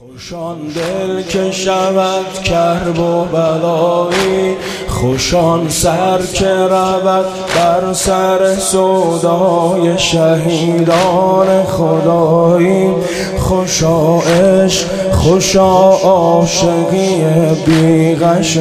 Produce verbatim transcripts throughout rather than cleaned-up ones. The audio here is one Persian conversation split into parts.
خوشان دل که شود کرب و بلایی، خوشان سر که رود بر سر سودای شهیدان خدایی. خوشا عشق، خوشا عاشقی بیغش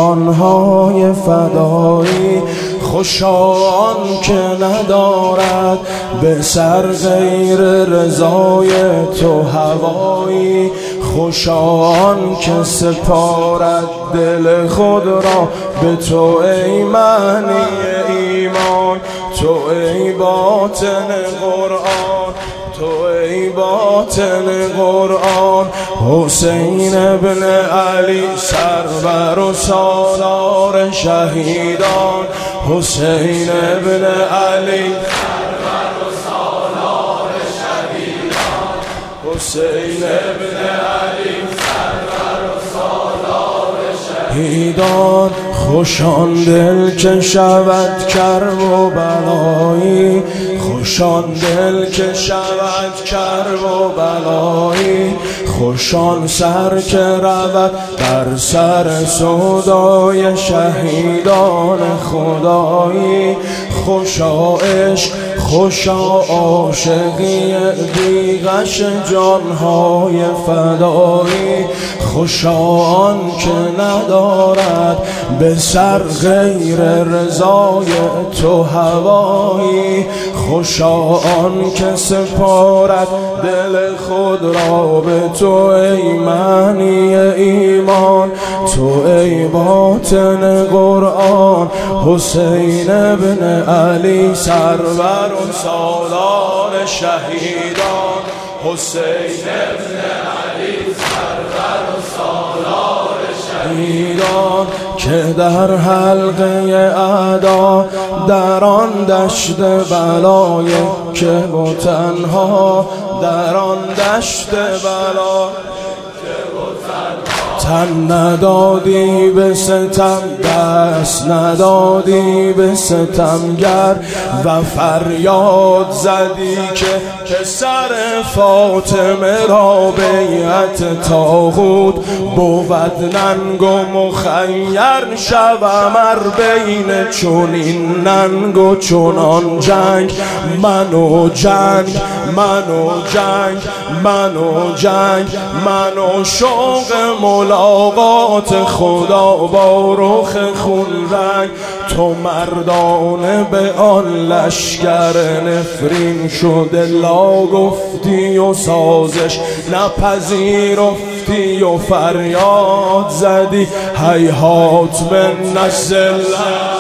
جانهای فدایی. خوشا آن که ندارد به سر غیر رضای تو هوایی. خوشا آن که سپارد دل خود را به تو ای معنی ایمان. تو ای باطن قرآن، تو ای باطن قرآن. حسین ابن علی سرور و سالار شهیدان. حسین ابن علی سرور و سالار شهیدان. حسین ابن علی سرور و سالار شهیدان. خوشان دل که شود کرب و بلایی، خوشان دل که شود کرب و بلایی. خوشان سر که رود بر سر سودای شهیدان خدایی. خوشا عشق، خوشا عاشقی بیغش جانهای فدایی. خوشا آن که ندارد به سر غیر رضای تو هوایی. خوشا آن که سپارد دل خود را به تو ای معنی ایمان. تو ای باطن قرآن. حسین ابن علی سرور و سالار شهیدان. حسین ابن علی سرور و سالار شهیدان. که در حلقه اعدا در آن دشت بلای که با تنها در آن دشت بلا تن ندادی به ستم، دست ندادی به ستمگر و فریاد زدی که پسر فاطمه را بیعت طاغوت بود ننگ و مخیر شوم ار بین چنین ننگ و چنان جنگ. من و جنگ، من و جنگ، من و جنگ، من و شوق ملاقات خدا با رخ خون رنگ. تو مردانه به آن لشکر نفرین شده لا گفتی و سازش نپذیرفتی و فریاد زدی هیهات من نزل الله.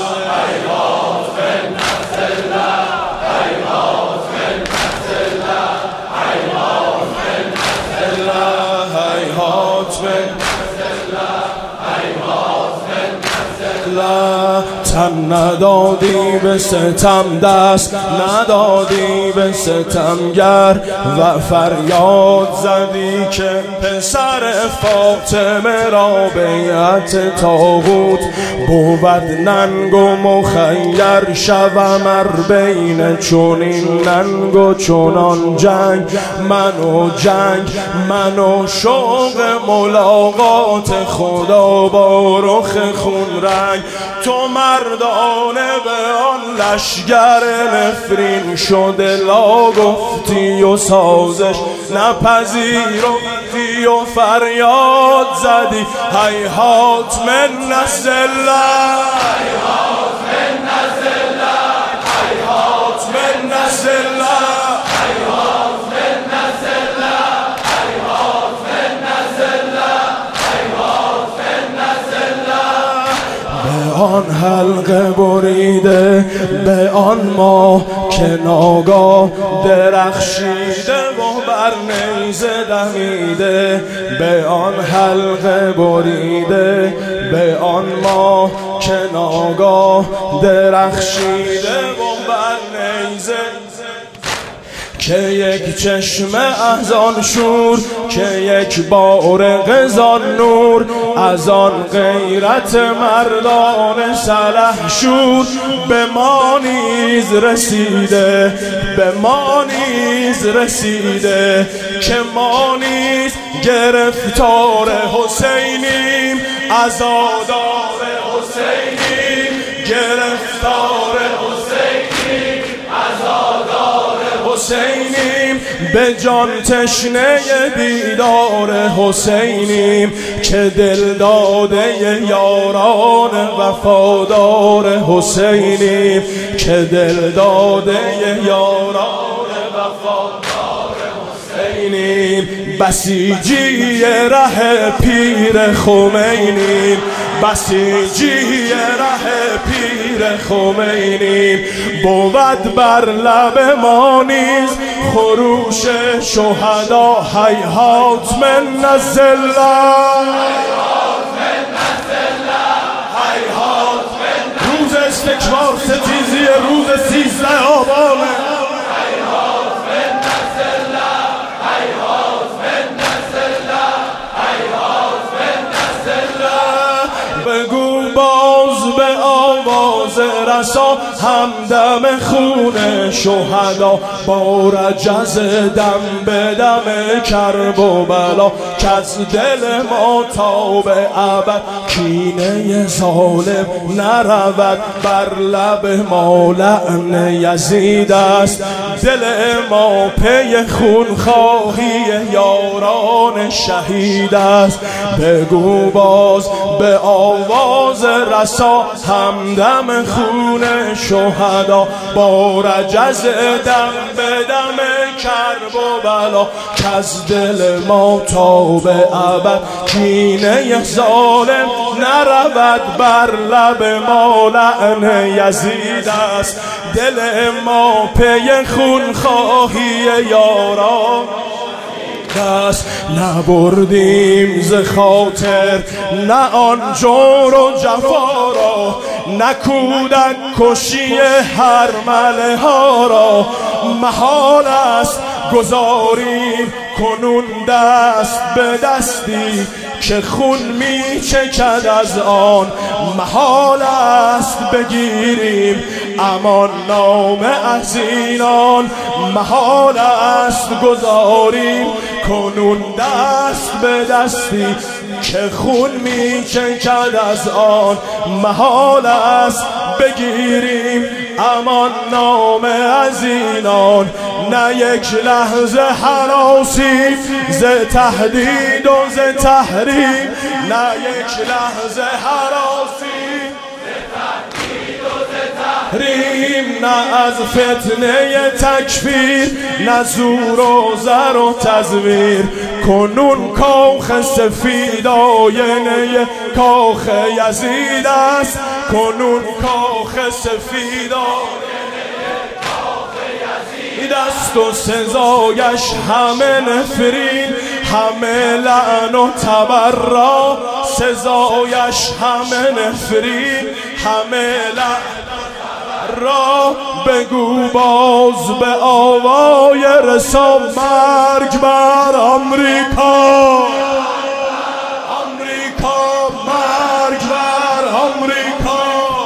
تن ندادی به ستم، دست ندادی به ستمگر و فریاد زدی که پسر فاطمه را بیعت طاغوت بود ننگ و مخیر شوم ار بین چنین ننگ و چنان جنگ. من و جنگ، من و شوق ملاقات خدا با رخ خون رنگ. تو مردانه به آن لشکر نفرین شده لا گفتی و سازش نپذیرفتی و فریاد زدی هیهات من نزل الله. هیهات من نزل الله. هیهات من نزل الله. هیهات من نزل الله. هیهات من نزل الله. هیهات من نزل الله. به آن حلقه بریده، به آن ماه که ناگاه درخشیده و بر نیزه دمیده. به آن حلقه بریده، به آن ماه که ناگاه درخشیده و بر نیزه. که یک چشمه از آن شور، که یک بارق زان نور، از آن غیرت مردان سلح شور. به ما نیز رسیده، به ما نیز رسیده، که ما نیز گرفتار حسینیم، عزادار حسینیم، گرفتار حسینیم، عزادار حسینیم، به جان تشنه دیدار حسینیم، که دل داده یاران وفادار حسینیم، که دل داده یاران وفادار حسینیم، بسیجی ره پیر خمینیم، بسیجی ره پیر خمینیم، بود بر لب ما نیز خروش شهدا، هیهات من الذلة، روز استکبار ستیزی روز سیزده آبانه، بگو باز به آواز رسا همدم خون شهدا، با رجز دم به دم کرب و بلا، که از دل ما تا به ابد کینه ظالم نرود، بر لب ما لعن یزید است، دل ما پی خون خواهی یاران شهید است، بگو باز به آواز رسا همدم خون شهدا، با رجز دم به دم کرب و بلا، که از دل ما تا به ابد کینه ظالم نرود، بر لب ما لعن یزید است، دل ما پی خون خواهی یاران دست، نبردیم ز خاطر نه آن جور و جفا را، نه کودک کشی هرمله ها را، محال است گذاریم کنون دست به دستی، که خون می چکد از آن، محال است بگیریم امان نامه از اینان، محال است گذاریم کنون دست به دستی، که خون می چکد از آن، محال است بگیریم امان نامه از اینان، نه یک لحظه هراسی ز تهدید و ز تحریم، نه یک لحظه هراسی ز تهدید و ز تحریم، نه از فتنه تکفیر، نه زور و زر و تزویر، کنون کاخ سفید آینه کاخ یزید است، کنون کاخ سفید دست و سزایش همه نفرین، همه لعن و تبرا، سزایش همه نفرین، همه لعن را، بگو باز به آوای رسا، مرگ بر آمریکا، آمریکا، مرگ بر آمریکا،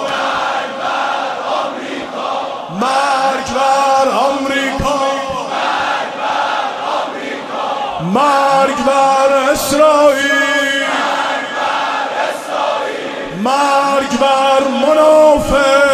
مرگ بر آمریکا، مرگ بر اسرائیل، مرگ بر منافق،